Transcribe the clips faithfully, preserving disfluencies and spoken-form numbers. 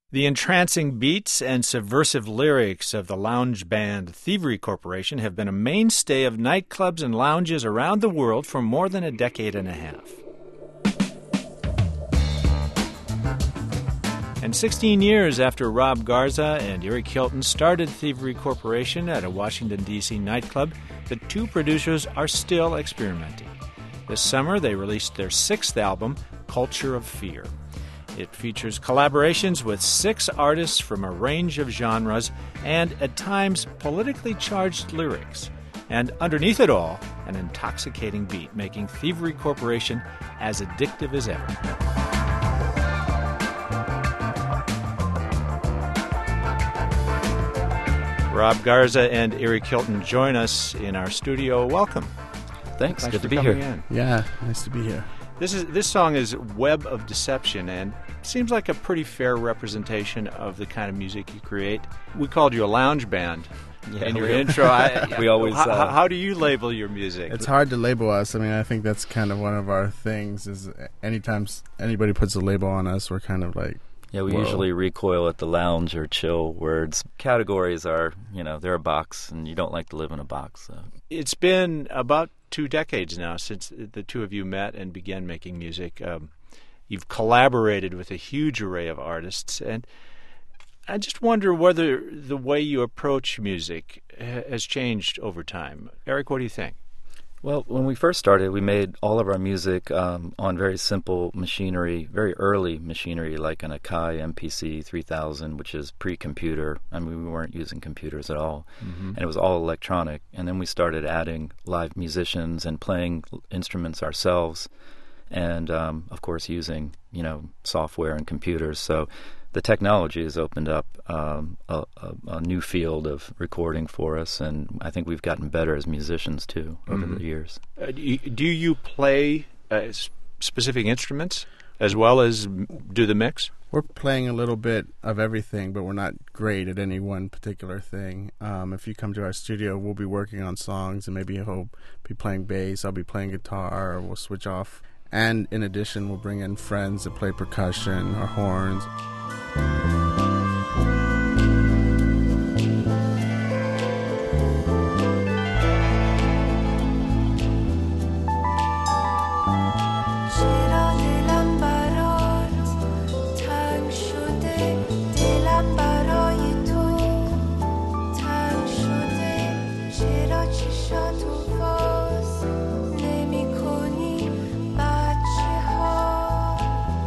The entrancing beats and subversive lyrics of the lounge band Thievery Corporation have been a mainstay of nightclubs and lounges around the world for more than a decade and a half. And sixteen years after Rob Garza and Eric Hilton started Thievery Corporation at a Washington, D C nightclub, the two producers are still experimenting. This summer, they released their sixth album, Culture of Fear. It features collaborations with six artists from a range of genres and, at times, politically charged lyrics. And underneath it all, an intoxicating beat, making Thievery Corporation as addictive as ever. Rob Garza and Eric Hilton join us in our studio. Welcome. Thanks. Thanks Good for to be coming here. in. Yeah, nice to be here. This is this song is Web of Deception, and seems like a pretty fair representation of the kind of music you create. We called you a lounge band Yeah, in your we- intro. I, we always, How, uh, how do you label your music? It's hard to label us. I mean, I think that's kind of one of our things is anytime s- anybody puts a label on us, we're kind of like, Yeah, we Whoa. usually recoil at the lounge or chill words. Categories are, you know, they're a box, and you don't like to live in a box. So. It's been about two decades now since the two of you met and began making music. Um, you've collaborated with a huge array of artists, and I just wonder whether the way you approach music ha- has changed over time. Eric, what do you think? Well, when we first started, we made all of our music um, on very simple machinery, very early machinery, like an Akai M P C three thousand, which is pre-computer. I mean, we weren't using computers at all, Mm-hmm. and it was all electronic. And then we started adding live musicians and playing instruments ourselves, and um, of course using, you know, software and computers. So the technology has opened up um, a, a, a new field of recording for us, and I think we've gotten better as musicians too over Mhm. the years. Uh, do, you, do you play uh, s- specific instruments as well as m- do the mix? we're playing a little bit of everything, but we're not great at any one particular thing. Um, if you come to our studio, we'll be working on songs, and maybe he'll be playing bass, I'll be playing guitar, or we'll switch off. And in addition, we'll bring in friends that play percussion or horns. چرا دلم برات تنگ شده دلم برای تو تنگ شده چرا چشاتو باز نمی کنی بچه ها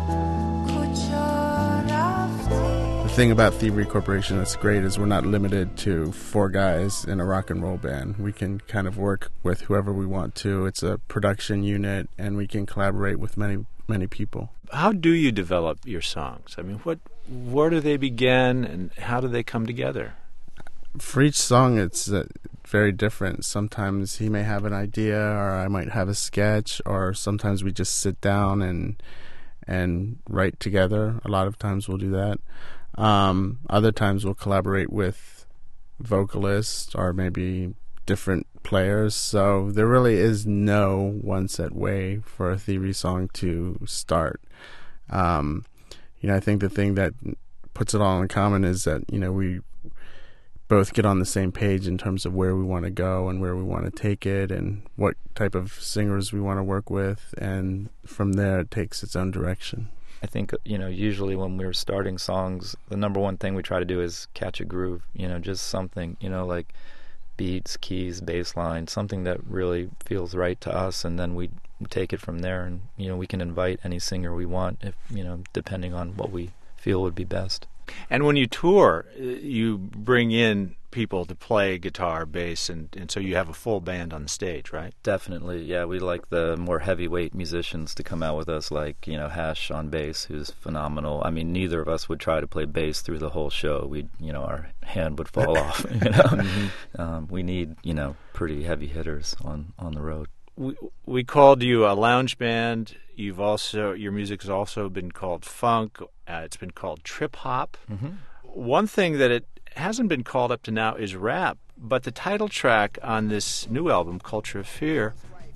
کجا رفتی The thing about Thievery Corporation that's great is we're not limited to four guys in a rock and roll band. We can kind of work with whoever we want to. It's a production unit, and we can collaborate with many, many people. How do you develop your songs? I mean, what, where do they begin, and how do they come together? For each song, it's uh, very different. Sometimes he may have an idea, or I might have a sketch, or sometimes we just sit down and and write together. A lot of times we'll do that. Um, other times we'll collaborate with vocalists or maybe different players. So there really is no one set way for a Thievery song to start. Um, you know, I think the thing that puts it all in common is that, you know, we both get on the same page in terms of where we want to go and where we want to take it and what type of singers we want to work with, and from there it takes its own direction. I think, you know, usually when we're starting songs, the number one thing we try to do is catch a groove, you know, just something, you know, like beats, keys, bass line, something that really feels right to us, and then we take it from there, and, you know, we can invite any singer we want, if, you know, depending on what we feel would be best. And when you tour, uh, you bring in people to play guitar, bass, and, and so you have a full band on the stage, right? Definitely, yeah. We like the more heavyweight musicians to come out with us, like, you know, Hash on bass, who's phenomenal. I mean, neither of us would try to play bass through the whole show. We'd, you know, our hand would fall off. You know, Mm-hmm. um, we need, you know, pretty heavy hitters on, on the road. We, we called you a lounge band. You've also your music has also been called funk. Uh, it's been called trip hop. Mm-hmm. One thing that it hasn't been called up to now is rap. But the title track on this new album, Culture of Fear,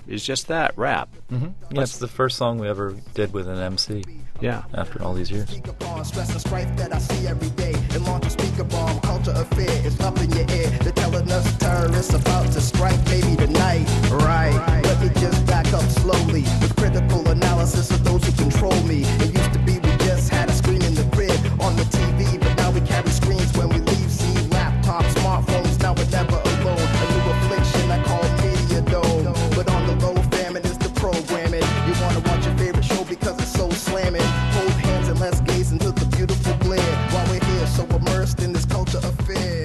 is just that, rap. Mm-hmm. Yeah, it's the first song we ever did with an M C. Yeah. After all these years. Stress and strife that I see every day. And launch a speaker bomb, culture affair is up in your ear. They're telling us terrorists about to strike, maybe tonight. Right. Let me just back up slowly with critical analysis of those who control me. It used to be we just had a screen in the crib on the T V, but now we carry screens when we leave. See laptops, smartphones, now we're never alone. A new affliction I call media dome. But on the low, famine is the programming. You want to watch your favorite show because it's so slamming. Hold hands and let's gaze into the beautiful glare while we're here so immersed in this culture affair.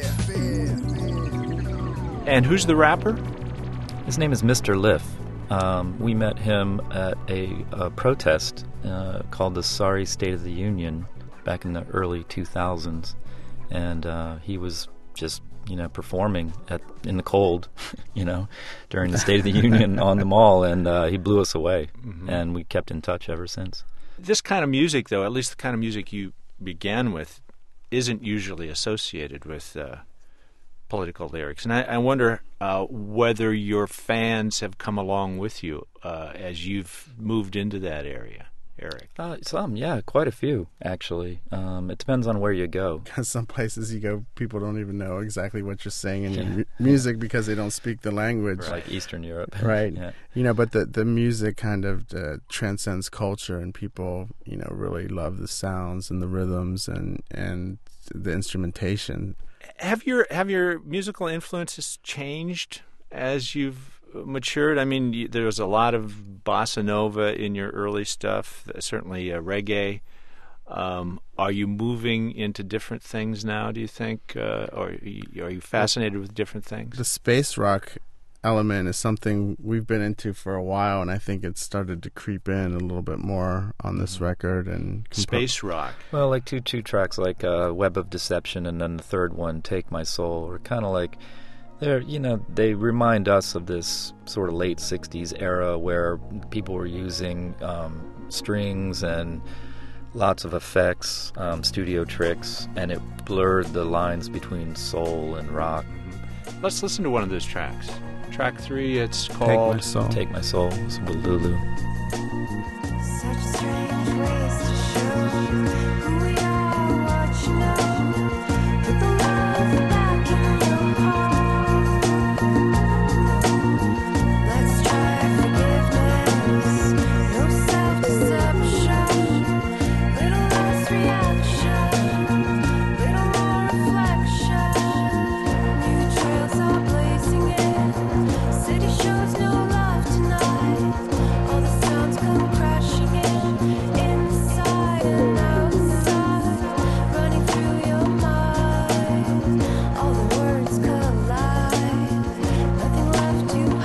And who's the rapper? His name is Mister Liff. Um, we met him at a, a protest uh, called the Sorry State of the Union back in the early two thousands, and uh, he was just you know performing at in the cold, you know, during the State of the Union on the mall, and uh, he blew us away, mm-hmm. and we kept in touch ever since. This kind of music, though, at least the kind of music you began with, isn't usually associated with uh, political lyrics. And I, I wonder uh, whether your fans have come along with you uh, as you've moved into that area, Eric. Uh, some, yeah, quite a few, actually. Um, it depends on where you go. Because some places you go, people don't even know exactly what you're saying in Yeah. your mu- music because they don't speak the language. Right. Like Eastern Europe. Right. Yeah. You know, but the, the music kind of uh, transcends culture, and people, you know, really love the sounds and the rhythms and, and the instrumentation. Have your have your musical influences changed as you've matured? I mean, you, there was a lot of bossa nova in your early stuff, certainly uh, reggae. Um, are you moving into different things now, do you think? Uh, or are you, are you fascinated with different things? The space rock element is something we've been into for a while, and I think it's started to creep in a little bit more on this record. And compo- Space rock. Well, like two two tracks like uh, Web of Deception, and then the third one, Take My Soul, are kind of like, they're, you know, they remind us of this sort of late sixties era where people were using um, strings and lots of effects, um, studio tricks, and it blurred the lines between soul and rock. Let's listen to one of those tracks. Track three, it's Take called My Soul. Take My Soul, it's with Lulu. Such strange ways to show who we are, what you know. Put the love back in your heart. Let's try forgiveness, no self-deception. Little less reaction, little more reflection. New trails are blazing in. City shows no love tonight. All the sounds come crashing in, inside and outside, running through your mind. All the words collide, nothing left to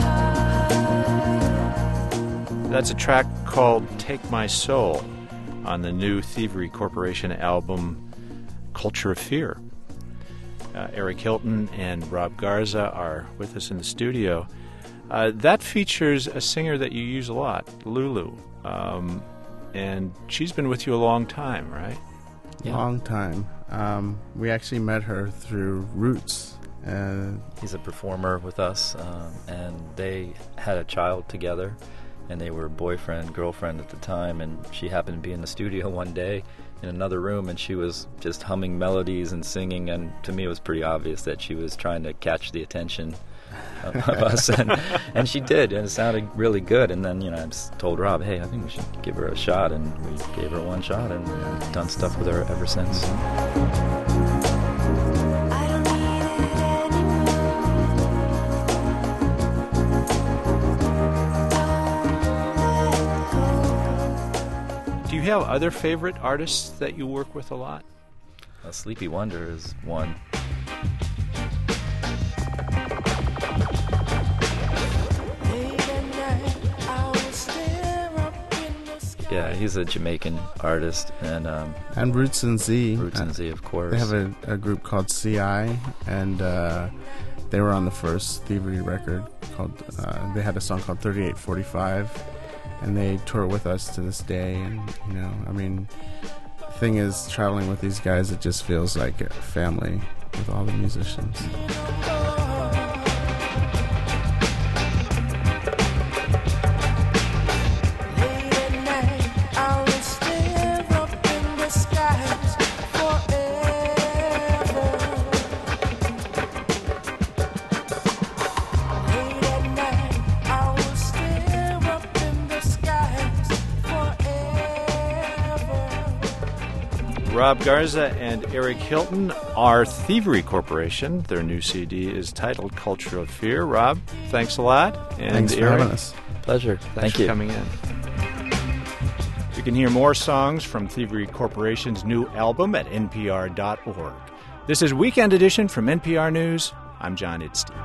hide. That's a track called Take My Soul on the new Thievery Corporation album Culture of Fear. Uh, Eric Hilton and Rob Garza are with us in the studio. Uh, that features a singer that you use a lot, Lulu. Um, and she's been with you a long time, right? Yeah. Long time. Um, we actually met her through Roots. Uh, He's a performer with us, um, and they had a child together, and they were boyfriend, girlfriend at the time, and she happened to be in the studio one day in another room, and she was just humming melodies and singing, and to me it was pretty obvious that she was trying to catch the attention of, of us, and, and she did, and it sounded really good. And then, you know, I just told Rob, hey, I think we should give her a shot, and we gave her one shot, and we've done stuff with her ever since. I don't need it anymore. Do you have other favorite artists that you work with a lot? Uh, Sleepy Wonder is one. Yeah, he's a Jamaican artist, and um, and Roots and Z. Roots and uh, Z, of course. They have a, a group called C I, and uh, they were on the first Thievery record. Called uh, they had a song called thirty-eight forty-five, and they tour with us to this day. And you know, I mean, the thing is, traveling with these guys, it just feels like a family with all the musicians. Rob Garza and Eric Hilton are Thievery Corporation. Their new C D is titled Culture of Fear. Rob, thanks a lot. And Thanks for Eric, having us. Pleasure. thanks Thank for you. coming in. You can hear more songs from Thievery Corporation's new album at N P R dot org. This is Weekend Edition from N P R News. I'm John Idstein.